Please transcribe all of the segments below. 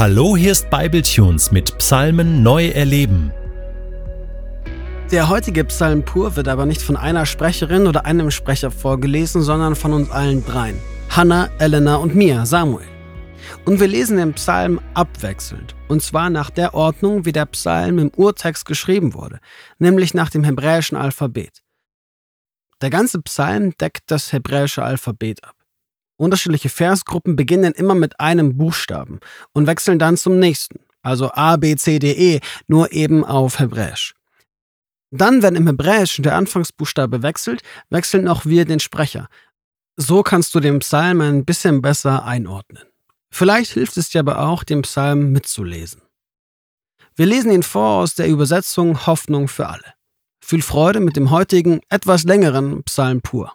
Hallo, hier ist Bibletunes mit Psalmen neu erleben. Der heutige Psalm pur wird aber nicht von einer Sprecherin oder einem Sprecher vorgelesen, sondern von uns allen dreien. Hannah, Elena und mir, Samuel. Und wir lesen den Psalm abwechselnd, und zwar nach der Ordnung, wie der Psalm im Urtext geschrieben wurde, nämlich nach dem hebräischen Alphabet. Der ganze Psalm deckt das hebräische Alphabet ab. Unterschiedliche Versgruppen beginnen immer mit einem Buchstaben und wechseln dann zum nächsten, also A, B, C, D, E, nur eben auf Hebräisch. Dann, wenn im Hebräischen der Anfangsbuchstabe wechselt, wechseln auch wir den Sprecher. So kannst du den Psalm ein bisschen besser einordnen. Vielleicht hilft es dir aber auch, den Psalm mitzulesen. Wir lesen ihn vor aus der Übersetzung Hoffnung für alle. Viel Freude mit dem heutigen, etwas längeren Psalm pur.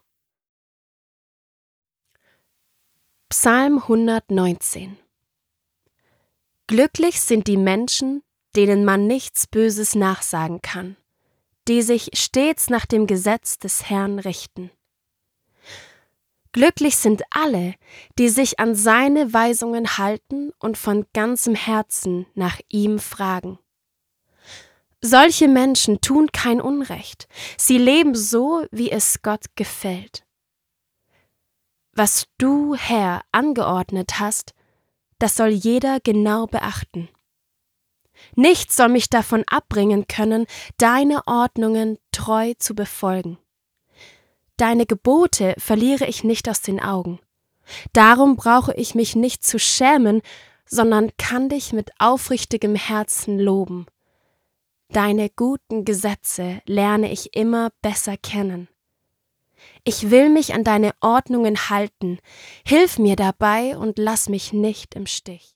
Psalm 119. Glücklich sind die Menschen, denen man nichts Böses nachsagen kann, die sich stets nach dem Gesetz des Herrn richten. Glücklich sind alle, die sich an seine Weisungen halten und von ganzem Herzen nach ihm fragen. Solche Menschen tun kein Unrecht, sie leben so, wie es Gott gefällt. Was du, Herr, angeordnet hast, das soll jeder genau beachten. Nichts soll mich davon abbringen können, deine Ordnungen treu zu befolgen. Deine Gebote verliere ich nicht aus den Augen. Darum brauche ich mich nicht zu schämen, sondern kann dich mit aufrichtigem Herzen loben. Deine guten Gesetze lerne ich immer besser kennen. Ich will mich an deine Ordnungen halten. Hilf mir dabei und lass mich nicht im Stich.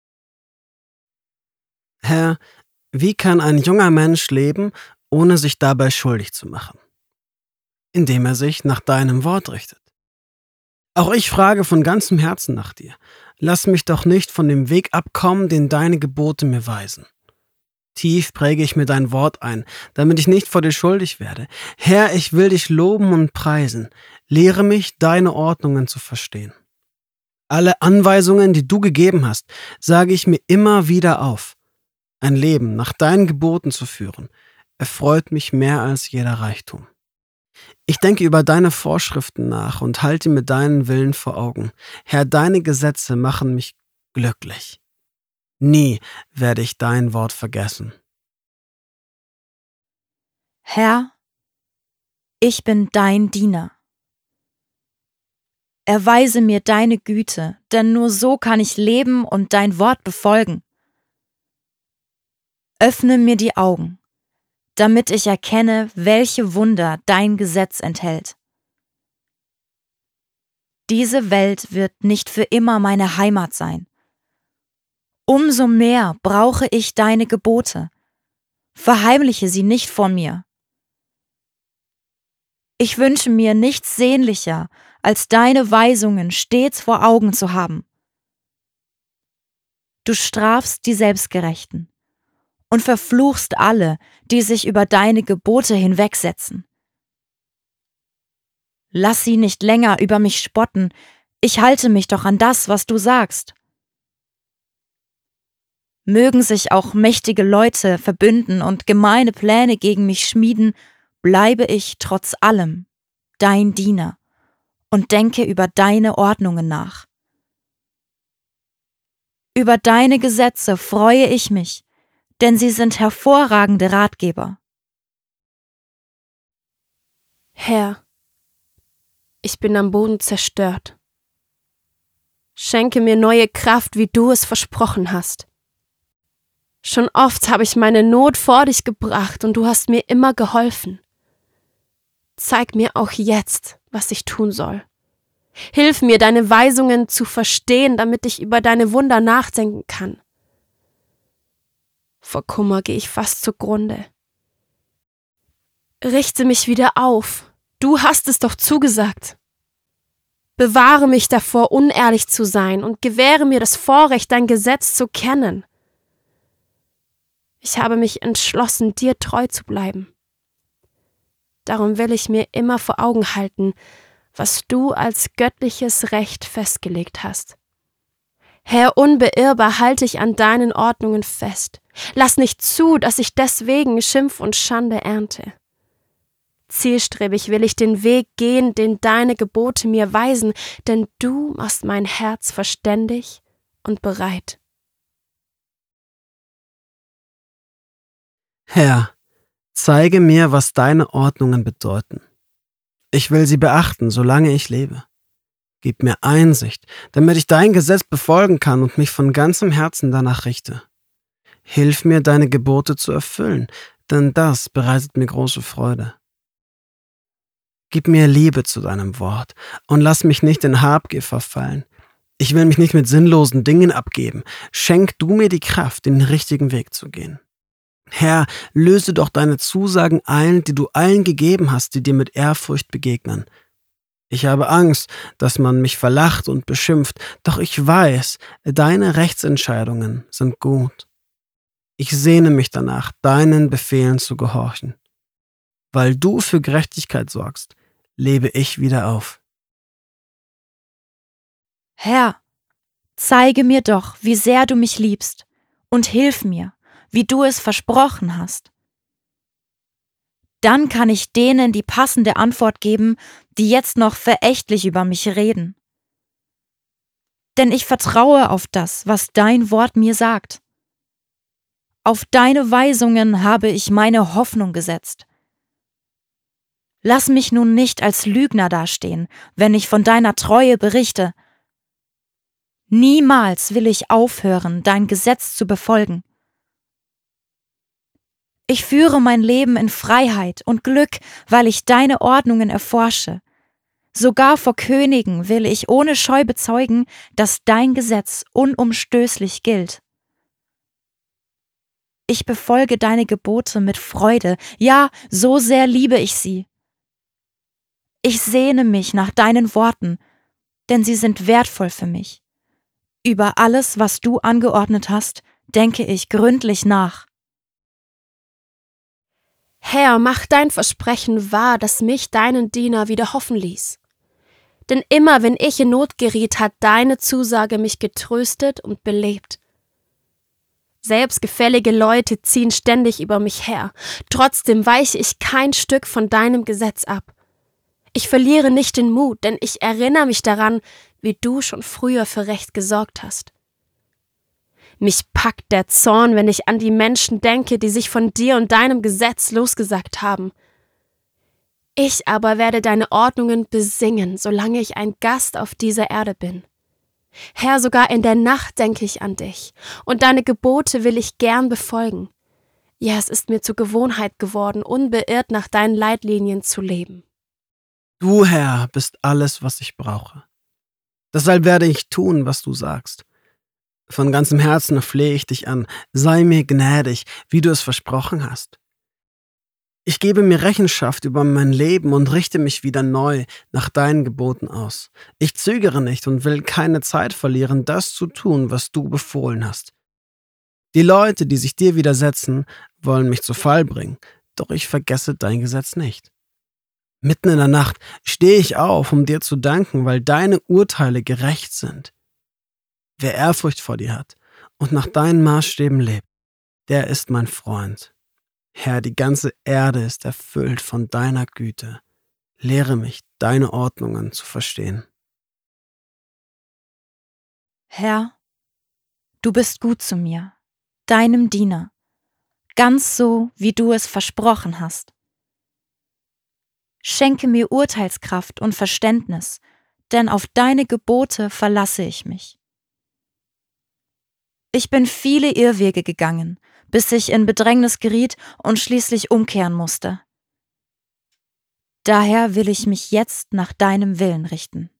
Herr, wie kann ein junger Mensch leben, ohne sich dabei schuldig zu machen? Indem er sich nach deinem Wort richtet. Auch ich frage von ganzem Herzen nach dir. Lass mich doch nicht von dem Weg abkommen, den deine Gebote mir weisen. Tief präge ich mir dein Wort ein, damit ich nicht vor dir schuldig werde. Herr, ich will dich loben und preisen. Lehre mich, deine Ordnungen zu verstehen. Alle Anweisungen, die du gegeben hast, sage ich mir immer wieder auf. Ein Leben nach deinen Geboten zu führen, erfreut mich mehr als jeder Reichtum. Ich denke über deine Vorschriften nach und halte mir deinen Willen vor Augen. Herr, deine Gesetze machen mich glücklich. Nie werde ich dein Wort vergessen. Herr, ich bin dein Diener. Erweise mir deine Güte, denn nur so kann ich leben und dein Wort befolgen. Öffne mir die Augen, damit ich erkenne, welche Wunder dein Gesetz enthält. Diese Welt wird nicht für immer meine Heimat sein. Umso mehr brauche ich deine Gebote. Verheimliche sie nicht vor mir. Ich wünsche mir nichts sehnlicher, als deine Weisungen stets vor Augen zu haben. Du strafst die Selbstgerechten und verfluchst alle, die sich über deine Gebote hinwegsetzen. Lass sie nicht länger über mich spotten, ich halte mich doch an das, was du sagst. Mögen sich auch mächtige Leute verbünden und gemeine Pläne gegen mich schmieden, bleibe ich trotz allem dein Diener und denke über deine Ordnungen nach. Über deine Gesetze freue ich mich, denn sie sind hervorragende Ratgeber. Herr, ich bin am Boden zerstört. Schenke mir neue Kraft, wie du es versprochen hast. Schon oft habe ich meine Not vor dich gebracht und du hast mir immer geholfen. Zeig mir auch jetzt, was ich tun soll. Hilf mir, deine Weisungen zu verstehen, damit ich über deine Wunder nachdenken kann. Vor Kummer gehe ich fast zugrunde. Richte mich wieder auf. Du hast es doch zugesagt. Bewahre mich davor, unehrlich zu sein und gewähre mir das Vorrecht, dein Gesetz zu kennen. Ich habe mich entschlossen, dir treu zu bleiben. Darum will ich mir immer vor Augen halten, was du als göttliches Recht festgelegt hast. Herr, unbeirrbar halte ich an deinen Ordnungen fest. Lass nicht zu, dass ich deswegen Schimpf und Schande ernte. Zielstrebig will ich den Weg gehen, den deine Gebote mir weisen, denn du machst mein Herz verständig und bereit. Herr, zeige mir, was deine Ordnungen bedeuten. Ich will sie beachten, solange ich lebe. Gib mir Einsicht, damit ich dein Gesetz befolgen kann und mich von ganzem Herzen danach richte. Hilf mir, deine Gebote zu erfüllen, denn das bereitet mir große Freude. Gib mir Liebe zu deinem Wort und lass mich nicht in Habgier verfallen. Ich will mich nicht mit sinnlosen Dingen abgeben. Schenk du mir die Kraft, den richtigen Weg zu gehen. Herr, löse doch deine Zusagen ein, die du allen gegeben hast, die dir mit Ehrfurcht begegnen. Ich habe Angst, dass man mich verlacht und beschimpft, doch ich weiß, deine Rechtsentscheidungen sind gut. Ich sehne mich danach, deinen Befehlen zu gehorchen. Weil du für Gerechtigkeit sorgst, lebe ich wieder auf. Herr, zeige mir doch, wie sehr du mich liebst, und hilf mir, wie du es versprochen hast. Dann kann ich denen die passende Antwort geben, die jetzt noch verächtlich über mich reden. Denn ich vertraue auf das, was dein Wort mir sagt. Auf deine Weisungen habe ich meine Hoffnung gesetzt. Lass mich nun nicht als Lügner dastehen, wenn ich von deiner Treue berichte. Niemals will ich aufhören, dein Gesetz zu befolgen. Ich führe mein Leben in Freiheit und Glück, weil ich deine Ordnungen erforsche. Sogar vor Königen will ich ohne Scheu bezeugen, dass dein Gesetz unumstößlich gilt. Ich befolge deine Gebote mit Freude, ja, so sehr liebe ich sie. Ich sehne mich nach deinen Worten, denn sie sind wertvoll für mich. Über alles, was du angeordnet hast, denke ich gründlich nach. Herr, mach dein Versprechen wahr, das mich, deinen Diener, wieder hoffen ließ. Denn immer, wenn ich in Not geriet, hat deine Zusage mich getröstet und belebt. Selbstgefällige Leute ziehen ständig über mich her, trotzdem weiche ich kein Stück von deinem Gesetz ab. Ich verliere nicht den Mut, denn ich erinnere mich daran, wie du schon früher für Recht gesorgt hast. Mich packt der Zorn, wenn ich an die Menschen denke, die sich von dir und deinem Gesetz losgesagt haben. Ich aber werde deine Ordnungen besingen, solange ich ein Gast auf dieser Erde bin. Herr, sogar in der Nacht denke ich an dich, und deine Gebote will ich gern befolgen. Ja, es ist mir zur Gewohnheit geworden, unbeirrt nach deinen Leitlinien zu leben. Du, Herr, bist alles, was ich brauche. Deshalb werde ich tun, was du sagst. Von ganzem Herzen flehe ich dich an, sei mir gnädig, wie du es versprochen hast. Ich gebe mir Rechenschaft über mein Leben und richte mich wieder neu nach deinen Geboten aus. Ich zögere nicht und will keine Zeit verlieren, das zu tun, was du befohlen hast. Die Leute, die sich dir widersetzen, wollen mich zu Fall bringen, doch ich vergesse dein Gesetz nicht. Mitten in der Nacht stehe ich auf, um dir zu danken, weil deine Urteile gerecht sind. Wer Ehrfurcht vor dir hat und nach deinen Maßstäben lebt, der ist mein Freund. Herr, die ganze Erde ist erfüllt von deiner Güte. Lehre mich, deine Ordnungen zu verstehen. Herr, du bist gut zu mir, deinem Diener, ganz so, wie du es versprochen hast. Schenke mir Urteilskraft und Verständnis, denn auf deine Gebote verlasse ich mich. Ich bin viele Irrwege gegangen, bis ich in Bedrängnis geriet und schließlich umkehren musste. Daher will ich mich jetzt nach deinem Willen richten.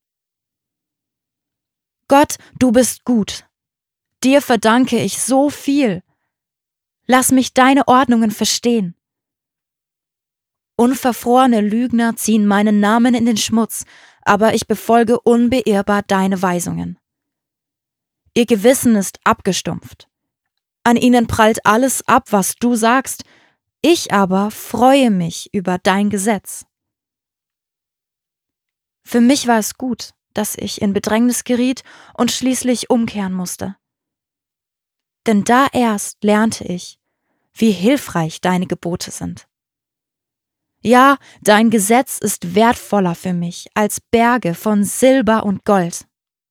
Gott, du bist gut. Dir verdanke ich so viel. Lass mich deine Ordnungen verstehen. Unverfrorene Lügner ziehen meinen Namen in den Schmutz, aber ich befolge unbeirrbar deine Weisungen. Ihr Gewissen ist abgestumpft. An ihnen prallt alles ab, was du sagst. Ich aber freue mich über dein Gesetz. Für mich war es gut, dass ich in Bedrängnis geriet und schließlich umkehren musste. Denn da erst lernte ich, wie hilfreich deine Gebote sind. Ja, dein Gesetz ist wertvoller für mich als Berge von Silber und Gold.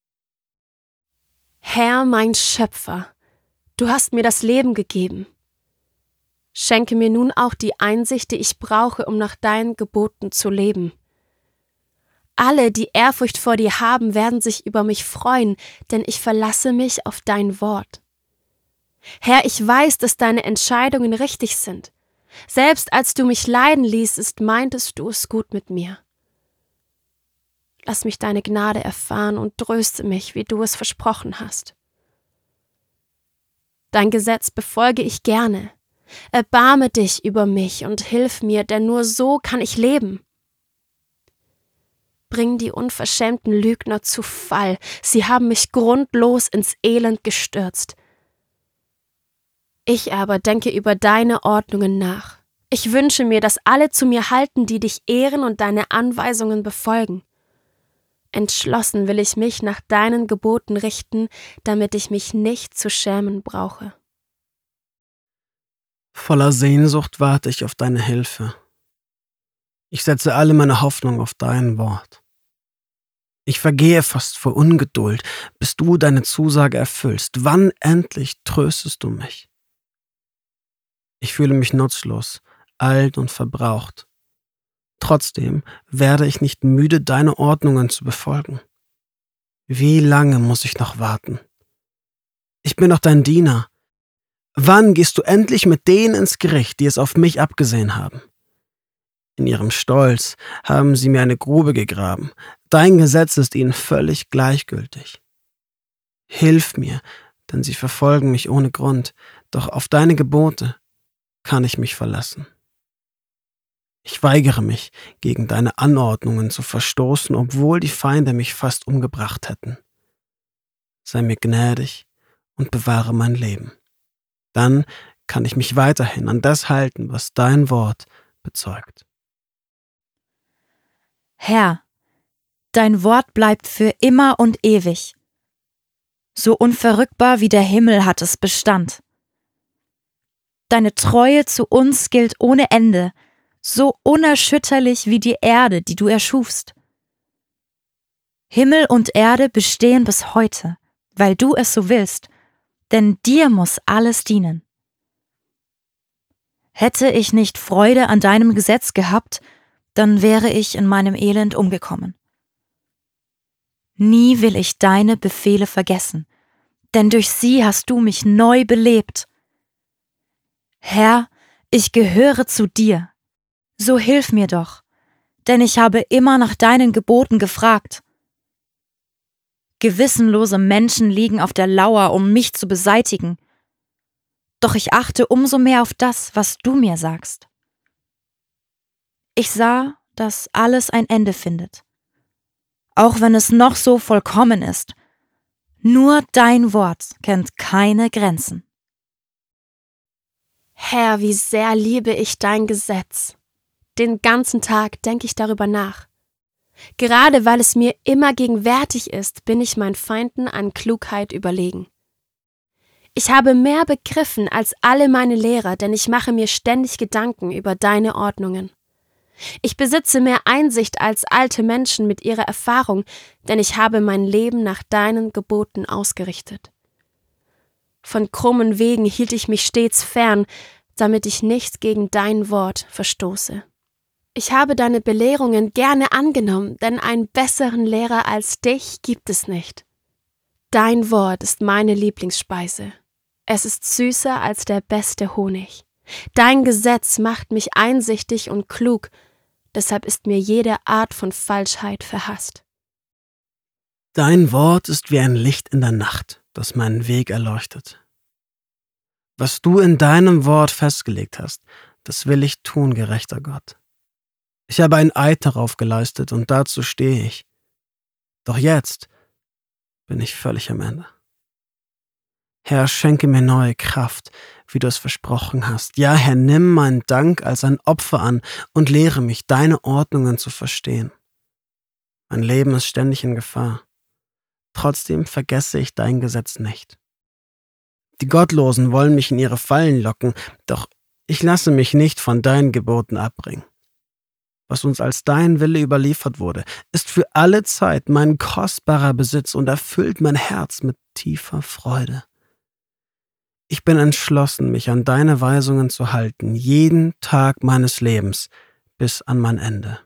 Herr, mein Schöpfer, du hast mir das Leben gegeben. Schenke mir nun auch die Einsicht, die ich brauche, um nach deinen Geboten zu leben. Alle, die Ehrfurcht vor dir haben, werden sich über mich freuen, denn ich verlasse mich auf dein Wort. Herr, ich weiß, dass deine Entscheidungen richtig sind. Selbst als du mich leiden ließest, meintest du es gut mit mir. Lass mich deine Gnade erfahren und tröste mich, wie du es versprochen hast. Dein Gesetz befolge ich gerne. Erbarme dich über mich und hilf mir, denn nur so kann ich leben. Bring die unverschämten Lügner zu Fall. Sie haben mich grundlos ins Elend gestürzt. Ich aber denke über deine Ordnungen nach. Ich wünsche mir, dass alle zu mir halten, die dich ehren und deine Anweisungen befolgen. Entschlossen will ich mich nach deinen Geboten richten, damit ich mich nicht zu schämen brauche. Voller Sehnsucht warte ich auf deine Hilfe. Ich setze alle meine Hoffnung auf dein Wort. Ich vergehe fast vor Ungeduld, bis du deine Zusage erfüllst. Wann endlich tröstest du mich? Ich fühle mich nutzlos, alt und verbraucht. Trotzdem werde ich nicht müde, deine Ordnungen zu befolgen. Wie lange muss ich noch warten? Ich bin doch dein Diener. Wann gehst du endlich mit denen ins Gericht, die es auf mich abgesehen haben? In ihrem Stolz haben sie mir eine Grube gegraben. Dein Gesetz ist ihnen völlig gleichgültig. Hilf mir, denn sie verfolgen mich ohne Grund, doch auf deine Gebote kann ich mich verlassen. Ich weigere mich, gegen deine Anordnungen zu verstoßen, obwohl die Feinde mich fast umgebracht hätten. Sei mir gnädig und bewahre mein Leben. Dann kann ich mich weiterhin an das halten, was dein Wort bezeugt. Herr, dein Wort bleibt für immer und ewig. So unverrückbar wie der Himmel hat es Bestand. Deine Treue zu uns gilt ohne Ende, so unerschütterlich wie die Erde, die du erschufst. Himmel und Erde bestehen bis heute, weil du es so willst, denn dir muss alles dienen. Hätte ich nicht Freude an deinem Gesetz gehabt, dann wäre ich in meinem Elend umgekommen. Nie will ich deine Befehle vergessen, denn durch sie hast du mich neu belebt. Herr, ich gehöre zu dir. So hilf mir doch, denn ich habe immer nach deinen Geboten gefragt. Gewissenlose Menschen liegen auf der Lauer, um mich zu beseitigen. Doch ich achte umso mehr auf das, was du mir sagst. Ich sah, dass alles ein Ende findet, auch wenn es noch so vollkommen ist. Nur dein Wort kennt keine Grenzen. Herr, wie sehr liebe ich dein Gesetz. Den ganzen Tag denke ich darüber nach. Gerade weil es mir immer gegenwärtig ist, bin ich meinen Feinden an Klugheit überlegen. Ich habe mehr begriffen als alle meine Lehrer, denn ich mache mir ständig Gedanken über deine Ordnungen. Ich besitze mehr Einsicht als alte Menschen mit ihrer Erfahrung, denn ich habe mein Leben nach deinen Geboten ausgerichtet. Von krummen Wegen hielt ich mich stets fern, damit ich nicht gegen dein Wort verstoße. Ich habe deine Belehrungen gerne angenommen, denn einen besseren Lehrer als dich gibt es nicht. Dein Wort ist meine Lieblingsspeise. Es ist süßer als der beste Honig. Dein Gesetz macht mich einsichtig und klug, deshalb ist mir jede Art von Falschheit verhasst. Dein Wort ist wie ein Licht in der Nacht, das meinen Weg erleuchtet. Was du in deinem Wort festgelegt hast, das will ich tun, gerechter Gott. Ich habe einen Eid darauf geleistet und dazu stehe ich. Doch jetzt bin ich völlig am Ende. Herr, schenke mir neue Kraft, wie du es versprochen hast. Ja, Herr, nimm meinen Dank als ein Opfer an und lehre mich, deine Ordnungen zu verstehen. Mein Leben ist ständig in Gefahr. Trotzdem vergesse ich dein Gesetz nicht. Die Gottlosen wollen mich in ihre Fallen locken, doch ich lasse mich nicht von deinen Geboten abbringen. Was uns als dein Wille überliefert wurde, ist für alle Zeit mein kostbarer Besitz und erfüllt mein Herz mit tiefer Freude. Ich bin entschlossen, mich an deine Weisungen zu halten, jeden Tag meines Lebens bis an mein Ende.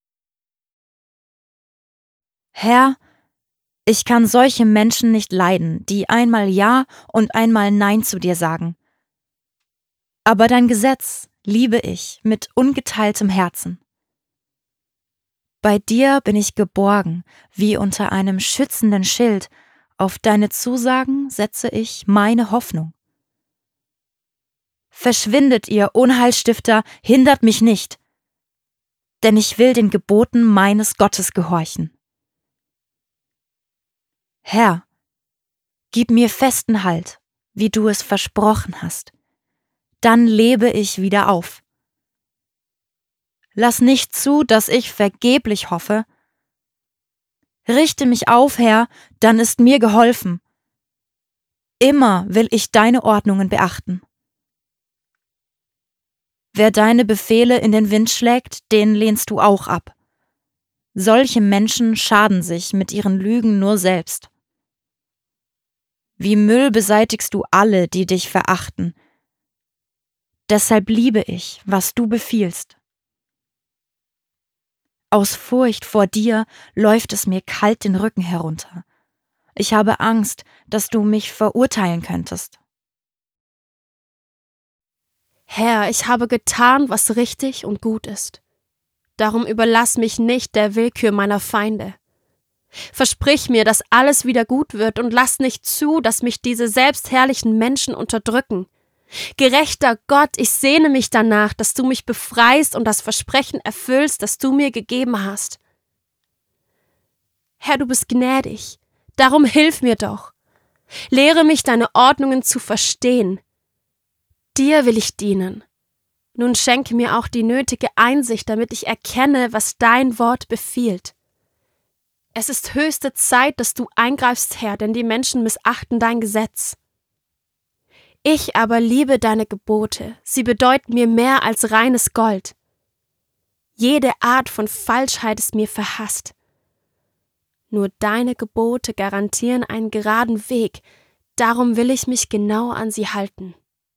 Herr, ich kann solche Menschen nicht leiden, die einmal Ja und einmal Nein zu dir sagen. Aber dein Gesetz liebe ich mit ungeteiltem Herzen. Bei dir bin ich geborgen, wie unter einem schützenden Schild. Auf deine Zusagen setze ich meine Hoffnung. Verschwindet, ihr Unheilstifter, hindert mich nicht, denn ich will den Geboten meines Gottes gehorchen. Herr, gib mir festen Halt, wie du es versprochen hast. Dann lebe ich wieder auf. Lass nicht zu, dass ich vergeblich hoffe. Richte mich auf, Herr, dann ist mir geholfen. Immer will ich deine Ordnungen beachten. Wer deine Befehle in den Wind schlägt, den lehnst du auch ab. Solche Menschen schaden sich mit ihren Lügen nur selbst. Wie Müll beseitigst du alle, die dich verachten. Deshalb liebe ich, was du befiehlst. Aus Furcht vor dir läuft es mir kalt den Rücken herunter. Ich habe Angst, dass du mich verurteilen könntest. Herr, ich habe getan, was richtig und gut ist. Darum überlass mich nicht der Willkür meiner Feinde. Versprich mir, dass alles wieder gut wird und lass nicht zu, dass mich diese selbstherrlichen Menschen unterdrücken. Gerechter Gott, ich sehne mich danach, dass du mich befreist und das Versprechen erfüllst, das du mir gegeben hast. Herr, du bist gnädig, darum hilf mir doch. Lehre mich, deine Ordnungen zu verstehen. Dir will ich dienen. Nun schenke mir auch die nötige Einsicht, damit ich erkenne, was dein Wort befiehlt. Es ist höchste Zeit, dass du eingreifst, Herr, denn die Menschen missachten dein Gesetz. Ich aber liebe deine Gebote, sie bedeuten mir mehr als reines Gold. Jede Art von Falschheit ist mir verhasst. Nur deine Gebote garantieren einen geraden Weg, darum will ich mich genau an sie halten.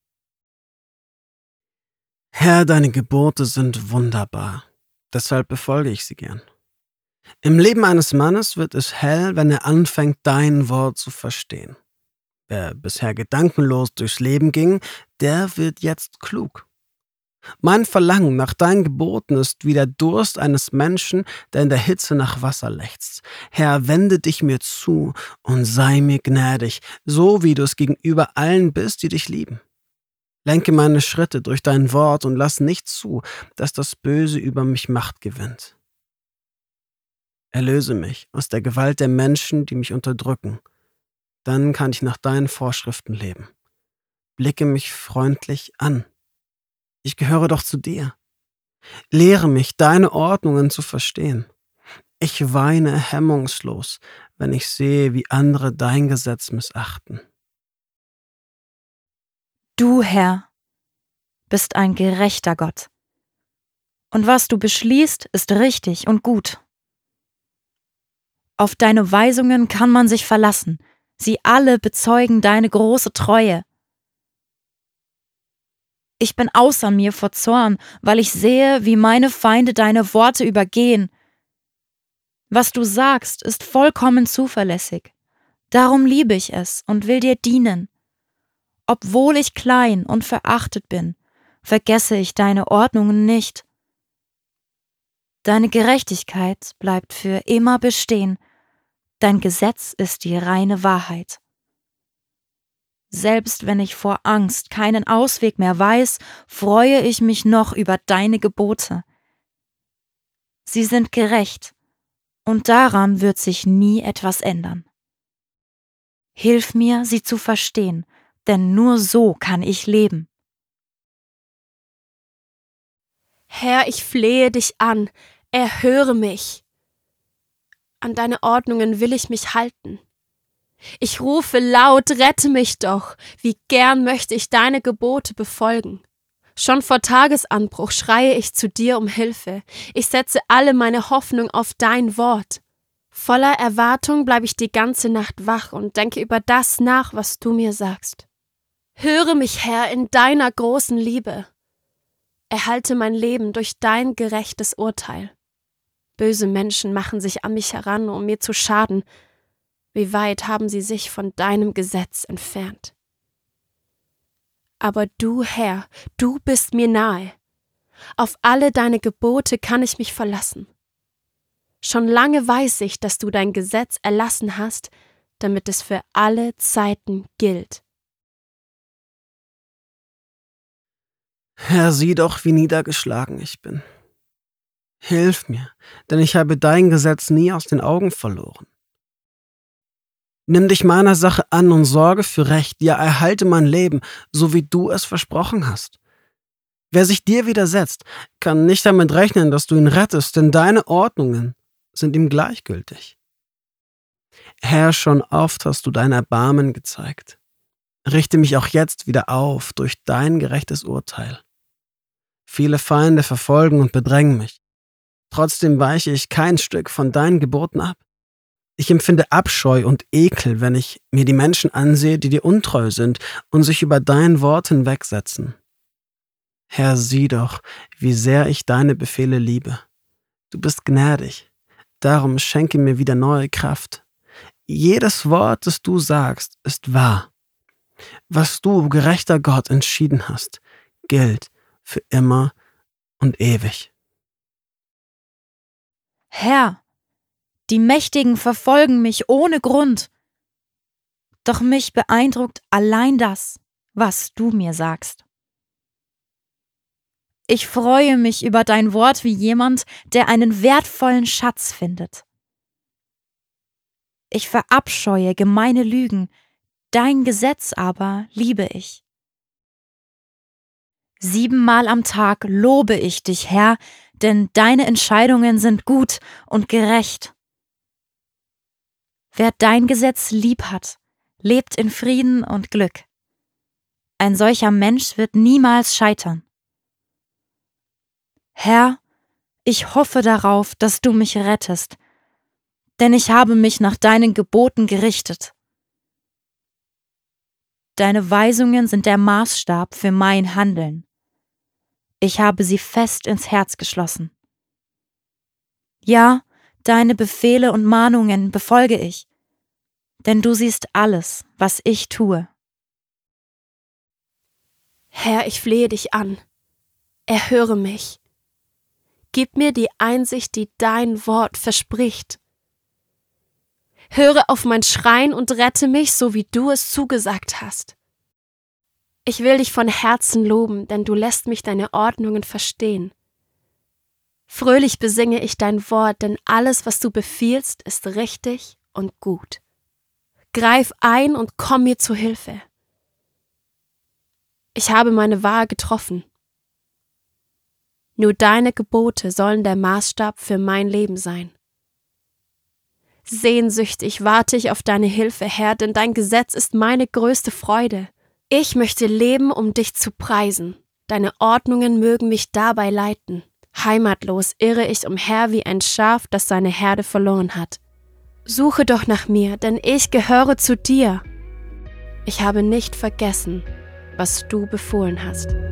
Herr, deine Gebote sind wunderbar, deshalb befolge ich sie gern. Im Leben eines Mannes wird es hell, wenn er anfängt, dein Wort zu verstehen. Wer bisher gedankenlos durchs Leben ging, der wird jetzt klug. Mein Verlangen nach deinen Geboten ist wie der Durst eines Menschen, der in der Hitze nach Wasser lechzt. Herr, wende dich mir zu und sei mir gnädig, so wie du es gegenüber allen bist, die dich lieben. Lenke meine Schritte durch dein Wort und lass nicht zu, dass das Böse über mich Macht gewinnt. Erlöse mich aus der Gewalt der Menschen, die mich unterdrücken. Dann kann ich nach deinen Vorschriften leben. Blicke mich freundlich an. Ich gehöre doch zu dir. Lehre mich, deine Ordnungen zu verstehen. Ich weine hemmungslos, wenn ich sehe, wie andere dein Gesetz missachten. Du, Herr, bist ein gerechter Gott. Und was du beschließt, ist richtig und gut. Auf deine Weisungen kann man sich verlassen. Sie alle bezeugen deine große Treue. Ich bin außer mir vor Zorn, weil ich sehe, wie meine Feinde deine Worte übergehen. Was du sagst, ist vollkommen zuverlässig. Darum liebe ich es und will dir dienen. Obwohl ich klein und verachtet bin, vergesse ich deine Ordnungen nicht. Deine Gerechtigkeit bleibt für immer bestehen. Dein Gesetz ist die reine Wahrheit. Selbst wenn ich vor Angst keinen Ausweg mehr weiß, freue ich mich noch über deine Gebote. Sie sind gerecht, und daran wird sich nie etwas ändern. Hilf mir, sie zu verstehen, denn nur so kann ich leben. Herr, ich flehe dich an, erhöre mich. An deine Ordnungen will ich mich halten. Ich rufe laut, rette mich doch, wie gern möchte ich deine Gebote befolgen. Schon vor Tagesanbruch schreie ich zu dir um Hilfe. Ich setze alle meine Hoffnung auf dein Wort. Voller Erwartung bleibe ich die ganze Nacht wach und denke über das nach, was du mir sagst. Höre mich, Herr, in deiner großen Liebe. Erhalte mein Leben durch dein gerechtes Urteil. Böse Menschen machen sich an mich heran, um mir zu schaden. Wie weit haben sie sich von deinem Gesetz entfernt? Aber du, Herr, du bist mir nahe. Auf alle deine Gebote kann ich mich verlassen. Schon lange weiß ich, dass du dein Gesetz erlassen hast, damit es für alle Zeiten gilt. Herr, sieh doch, wie niedergeschlagen ich bin. Hilf mir, denn ich habe dein Gesetz nie aus den Augen verloren. Nimm dich meiner Sache an und sorge für Recht, ja, erhalte mein Leben, so wie du es versprochen hast. Wer sich dir widersetzt, kann nicht damit rechnen, dass du ihn rettest, denn deine Ordnungen sind ihm gleichgültig. Herr, schon oft hast du dein Erbarmen gezeigt. Richte mich auch jetzt wieder auf durch dein gerechtes Urteil. Viele Feinde verfolgen und bedrängen mich. Trotzdem weiche ich kein Stück von deinen Geboten ab. Ich empfinde Abscheu und Ekel, wenn ich mir die Menschen ansehe, die dir untreu sind und sich über dein Wort hinwegsetzen. Herr, sieh doch, wie sehr ich deine Befehle liebe. Du bist gnädig, darum schenke mir wieder neue Kraft. Jedes Wort, das du sagst, ist wahr. Was du, gerechter Gott, entschieden hast, gilt für immer und ewig. Herr, die Mächtigen verfolgen mich ohne Grund. Doch mich beeindruckt allein das, was du mir sagst. Ich freue mich über dein Wort wie jemand, der einen wertvollen Schatz findet. Ich verabscheue gemeine Lügen, dein Gesetz aber liebe ich. 7-mal am Tag lobe ich dich, Herr, denn deine Entscheidungen sind gut und gerecht. Wer dein Gesetz lieb hat, lebt in Frieden und Glück. Ein solcher Mensch wird niemals scheitern. Herr, ich hoffe darauf, dass du mich rettest, denn ich habe mich nach deinen Geboten gerichtet. Deine Weisungen sind der Maßstab für mein Handeln. Ich habe sie fest ins Herz geschlossen. Ja, deine Befehle und Mahnungen befolge ich, denn du siehst alles, was ich tue. Herr, ich flehe dich an. Erhöre mich. Gib mir die Einsicht, die dein Wort verspricht. Höre auf mein Schreien und rette mich, so wie du es zugesagt hast. Ich will dich von Herzen loben, denn du lässt mich deine Ordnungen verstehen. Fröhlich besinge ich dein Wort, denn alles, was du befiehlst, ist richtig und gut. Greif ein und komm mir zu Hilfe. Ich habe meine Wahl getroffen. Nur deine Gebote sollen der Maßstab für mein Leben sein. Sehnsüchtig warte ich auf deine Hilfe, Herr, denn dein Gesetz ist meine größte Freude. Ich möchte leben, um dich zu preisen. Deine Ordnungen mögen mich dabei leiten. Heimatlos irre ich umher wie ein Schaf, das seine Herde verloren hat. Suche doch nach mir, denn ich gehöre zu dir. Ich habe nicht vergessen, was du befohlen hast.